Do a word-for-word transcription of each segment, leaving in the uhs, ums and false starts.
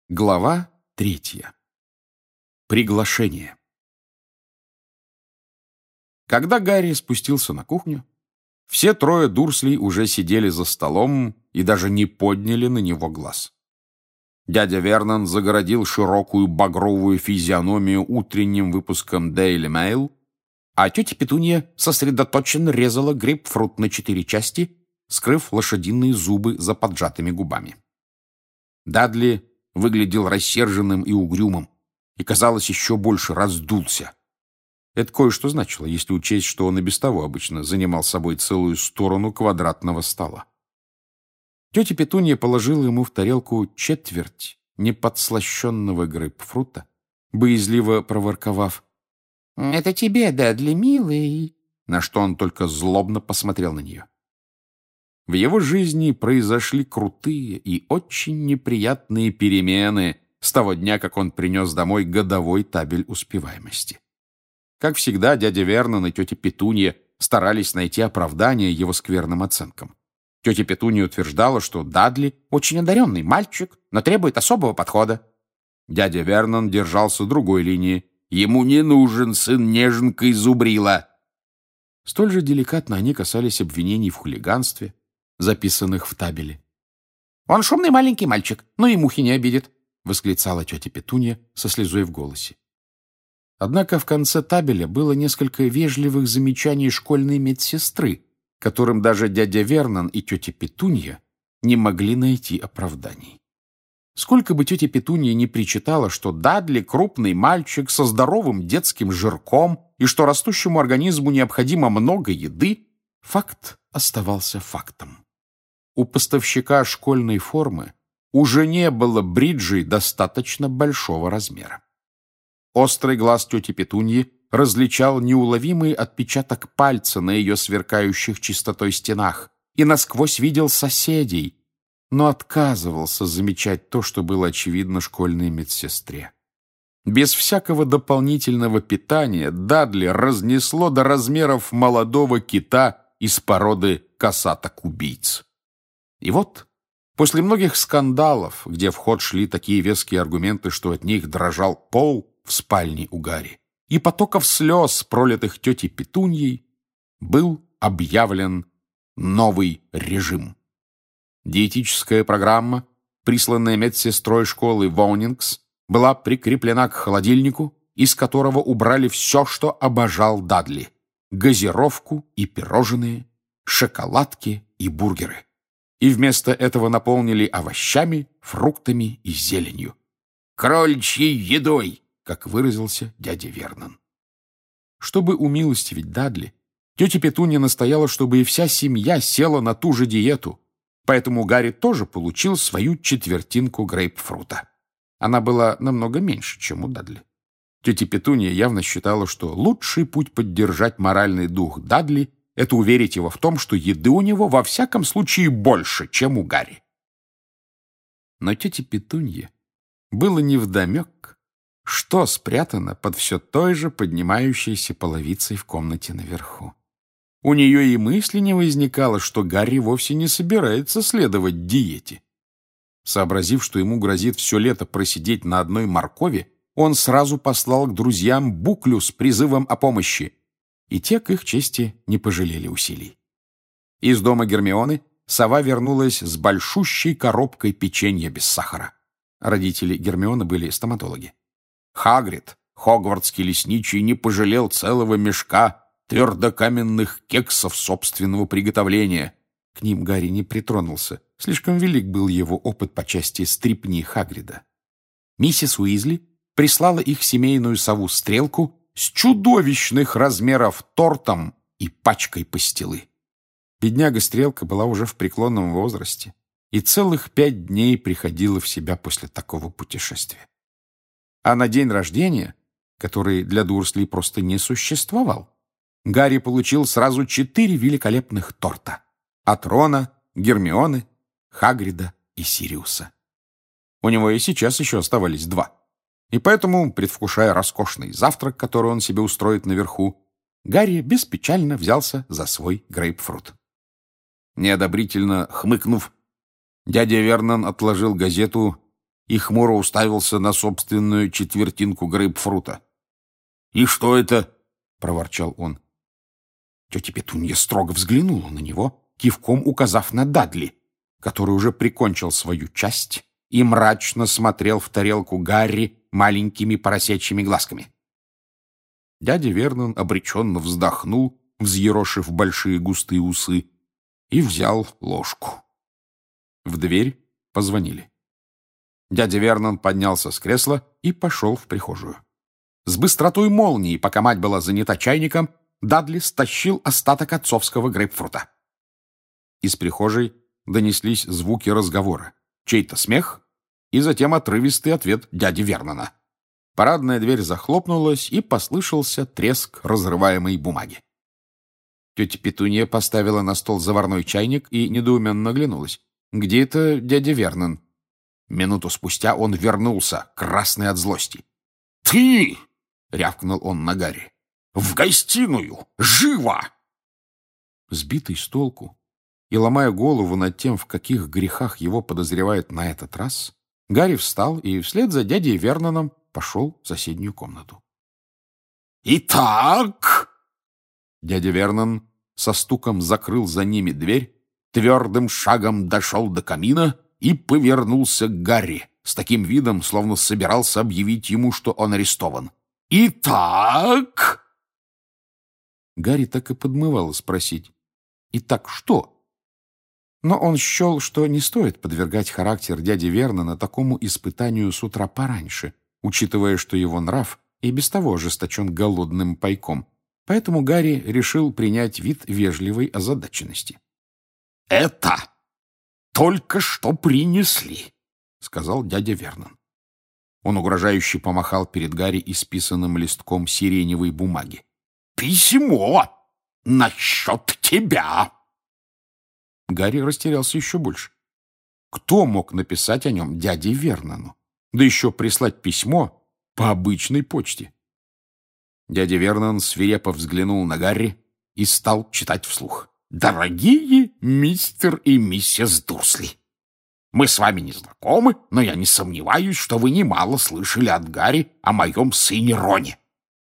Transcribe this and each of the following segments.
Глава третья. Приглашение. Когда Гарри спустился на кухню, все трое Дурслей уже сидели за столом и даже не подняли на него глаз. Дядя Вернон загородил широкую багровую физиономию утренним выпуском Daily Mail, а тетя Петунья сосредоточенно резала грейпфрут на четыре части, скрыв лошадиные зубы за поджатыми губами. Дадли выглядел рассерженным и угрюмым, и, казалось, еще больше раздулся. Это кое-что значило, если учесть, что он и без того обычно занимал собой целую сторону квадратного стола. Тетя Петунья положила ему в тарелку четверть неподслащенного грейпфрута, боязливо проворковав: «Это тебе, Дадли, милый», на что он только злобно посмотрел на нее. В его жизни произошли крутые и очень неприятные перемены с того дня, как он принес домой годовой табель успеваемости. Как всегда, дядя Вернон и тетя Петунья старались найти оправдание его скверным оценкам. Тетя Петунья утверждала, что Дадли очень одаренный мальчик, но требует особого подхода. Дядя Вернон держался другой линии. Ему не нужен сын неженка и зубрила. Столь же деликатно они касались обвинений в хулиганстве, записанных в табеле. «Он шумный маленький мальчик, но и мухи не обидит», — восклицала тетя Петунья со слезой в голосе. Однако в конце табеля было несколько вежливых замечаний школьной медсестры, которым даже дядя Вернон и тетя Петунья не могли найти оправданий. Сколько бы тетя Петунья ни причитала, что Дадли — крупный мальчик со здоровым детским жирком и что растущему организму необходимо много еды, факт оставался фактом. У поставщика школьной формы уже не было бриджей достаточно большого размера. Острый глаз тети Петуньи различал неуловимый отпечаток пальца на ее сверкающих чистотой стенах и насквозь видел соседей, но отказывался замечать то, что было очевидно школьной медсестре. Без всякого дополнительного питания Дадли разнесло до размеров молодого кита из породы косаток-убийц. И вот, после многих скандалов, где в ход шли такие веские аргументы, что от них дрожал пол в спальне у Гарри, и потоков слез, пролитых тетей Петуньей, был объявлен новый режим. Диетическая программа, присланная медсестрой школы Воунингс, была прикреплена к холодильнику, из которого убрали все, что обожал Дадли: газировку и пирожные, шоколадки и бургеры. И вместо этого наполнили овощами, фруктами и зеленью. «Кроличьей едой», как выразился дядя Вернон. Чтобы умилостивить Дадли, тетя Петунья настояла, чтобы и вся семья села на ту же диету, поэтому Гарри тоже получил свою четвертинку грейпфрута. Она была намного меньше, чем у Дадли. Тетя Петунья явно считала, что лучший путь поддержать моральный дух Дадли — это уверить его в том, что еды у него во всяком случае больше, чем у Гарри. Но тете Петунье было невдомек, что спрятано под все той же поднимающейся половицей в комнате наверху. У нее и мысли не возникало, что Гарри вовсе не собирается следовать диете. Сообразив, что ему грозит все лето просидеть на одной моркови, он сразу послал к друзьям буклю с призывом о помощи, и те, к их чести, не пожалели усилий. Из дома Гермионы сова вернулась с большущей коробкой печенья без сахара. Родители Гермионы были стоматологи. Хагрид, хогвартский лесничий, не пожалел целого мешка твердокаменных кексов собственного приготовления. К ним Гарри не притронулся, слишком велик был его опыт по части стрипни Хагрида. Миссис Уизли прислала их семейную сову Стрелку с чудовищных размеров тортом и пачкой пастилы. Бедняга Стрелка была уже в преклонном возрасте и целых пять дней приходила в себя после такого путешествия. А на день рождения, который для Дурслей просто не существовал, Гарри получил сразу четыре великолепных торта от Рона, Гермионы, Хагрида и Сириуса. У него и сейчас еще оставались два. И поэтому, предвкушая роскошный завтрак, который он себе устроит наверху, Гарри беспечально взялся за свой грейпфрут. Неодобрительно хмыкнув, дядя Вернон отложил газету и хмуро уставился на собственную четвертинку грейпфрута. «И что это?» — проворчал он. Тетя Петунья строго взглянула на него, кивком указав на Дадли, который уже прикончил свою часть и мрачно смотрел в тарелку Гарри маленькими поросячьими глазками. Дядя Вернон обреченно вздохнул, взъерошив большие густые усы, и взял ложку. В дверь позвонили. Дядя Вернон поднялся с кресла и пошел в прихожую. С быстротой молнии, пока мать была занята чайником, Дадли стащил остаток отцовского грейпфрута. Из прихожей донеслись звуки разговора, чей-то смех и затем отрывистый ответ дяди Вернона. Парадная дверь захлопнулась, и послышался треск разрываемой бумаги. Тетя Петунья поставила на стол заварной чайник и недоуменно оглянулась. «Где это дядя Вернон?» Минуту спустя он вернулся, красный от злости. «Ты!» — рявкнул он на Гарри. «В гостиную! Живо!» Сбитый с толку и ломая голову над тем, в каких грехах его подозревают на этот раз, Гарри встал и вслед за дядей Верноном пошел в соседнюю комнату. «Итак...» Дядя Вернон со стуком закрыл за ними дверь, твердым шагом дошел до камина и повернулся к Гарри с таким видом, словно собирался объявить ему, что он арестован. «Итак...» Гарри так и подмывало спросить: «Итак что?». Но он счел, что не стоит подвергать характер дяди Вернона такому испытанию с утра пораньше, учитывая, что его нрав и без того ожесточен голодным пайком. Поэтому Гарри решил принять вид вежливой озадаченности. «Это только что принесли», — сказал дядя Вернон. Он угрожающе помахал перед Гарри исписанным листком сиреневой бумаги. «Письмо насчет тебя!» Гарри растерялся еще больше. Кто мог написать о нем дяде Вернону? Да еще прислать письмо по обычной почте. Дядя Вернон свирепо взглянул на Гарри и стал читать вслух. «Дорогие мистер и миссис Дурсли, мы с вами не знакомы, но я не сомневаюсь, что вы немало слышали от Гарри о моем сыне Роне.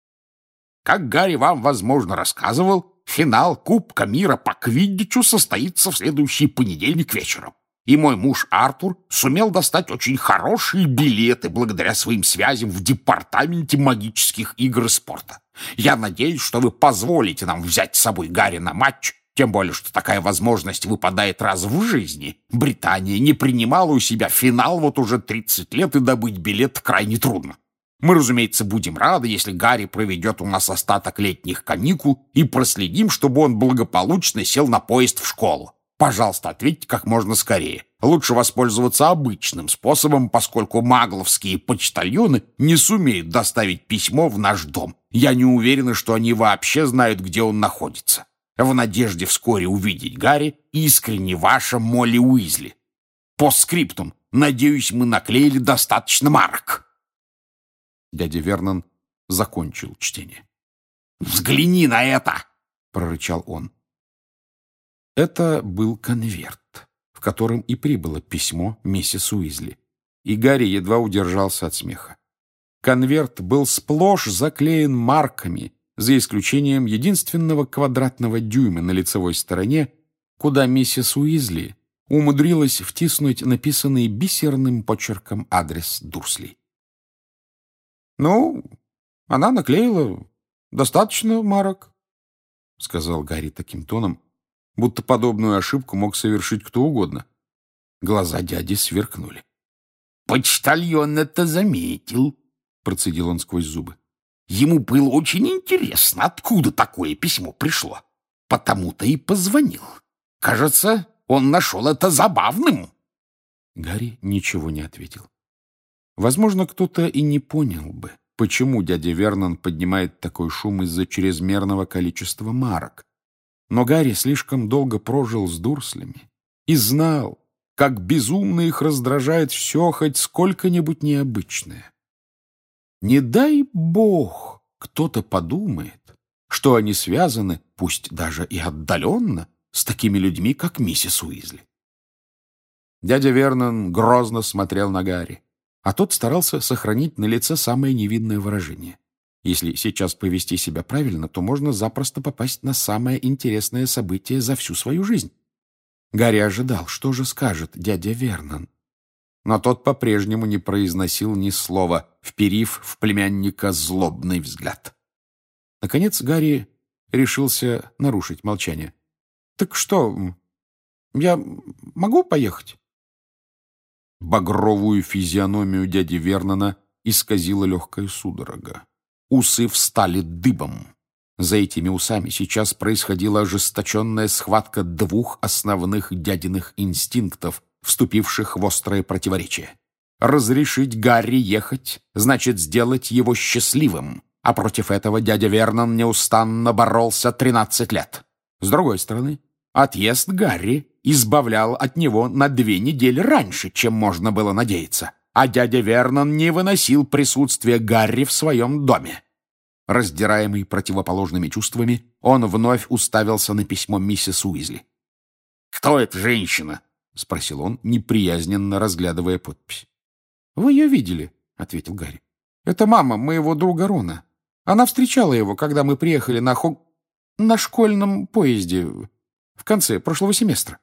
Как Гарри вам, возможно, рассказывал, финал Кубка мира по квиддичу состоится в следующий понедельник вечером. И мой муж Артур сумел достать очень хорошие билеты благодаря своим связям в департаменте магических игр и спорта. Я надеюсь, что вы позволите нам взять с собой Гарри на матч, тем более, что такая возможность выпадает раз в жизни. Британия не принимала у себя финал вот уже тридцать лет, и добыть билет крайне трудно. Мы, разумеется, будем рады, если Гарри проведет у нас остаток летних каникул, и проследим, чтобы он благополучно сел на поезд в школу. Пожалуйста, ответьте как можно скорее. Лучше воспользоваться обычным способом, поскольку магловские почтальоны не сумеют доставить письмо в наш дом. Я не уверена, что они вообще знают, где он находится. В надежде вскоре увидеть Гарри, искренне ваша Молли Уизли. Постскриптум. Надеюсь, мы наклеили достаточно марок». Дядя Вернон закончил чтение. «Взгляни на это!» — прорычал он. Это был конверт, в котором и прибыло письмо миссис Уизли, и Гарри едва удержался от смеха. Конверт был сплошь заклеен марками, за исключением единственного квадратного дюйма на лицевой стороне, куда миссис Уизли умудрилась втиснуть написанный бисерным почерком адрес Дурслей. «Ну, она наклеила достаточно марок», — сказал Гарри таким тоном, будто подобную ошибку мог совершить кто угодно. Глаза дяди сверкнули. «Почтальон это заметил», — процедил он сквозь зубы. «Ему было очень интересно, откуда такое письмо пришло. Потому-то и позвонил. Кажется, он нашел это забавным». Гарри ничего не ответил. Возможно, кто-то и не понял бы, почему дядя Вернон поднимает такой шум из-за чрезмерного количества марок. Но Гарри слишком долго прожил с Дурслями и знал, как безумно их раздражает все хоть сколько-нибудь необычное. Не дай бог кто-то подумает, что они связаны, пусть даже и отдаленно, с такими людьми, как миссис Уизли. Дядя Вернон грозно смотрел на Гарри. а тот старался сохранить на лице самое невинное выражение. Если сейчас повести себя правильно, то можно запросто попасть на самое интересное событие за всю свою жизнь. Гарри ожидал, что же скажет дядя Вернон. Но тот по-прежнему не произносил ни слова, вперив в племянника злобный взгляд. Наконец Гарри решился нарушить молчание. «Так что, я могу поехать?» Багровую физиономию дяди Вернона исказила легкая судорога. Усы встали дыбом. За этими усами сейчас происходила ожесточенная схватка двух основных дядиных инстинктов, вступивших в острое противоречие. Разрешить Гарри ехать значит сделать его счастливым, а против этого дядя Вернон неустанно боролся тринадцать лет. С другой стороны, отъезд Гарри избавлял от него на две недели раньше, чем можно было надеяться, а дядя Вернон не выносил присутствия Гарри в своем доме. Раздираемый противоположными чувствами, он вновь уставился на письмо миссис Уизли. «Кто эта женщина?» — спросил он, неприязненно разглядывая подпись. «Вы ее видели», — ответил Гарри. «Это мама моего друга Рона. Она встречала его, когда мы приехали на хо... на школьном поезде в конце прошлого семестра».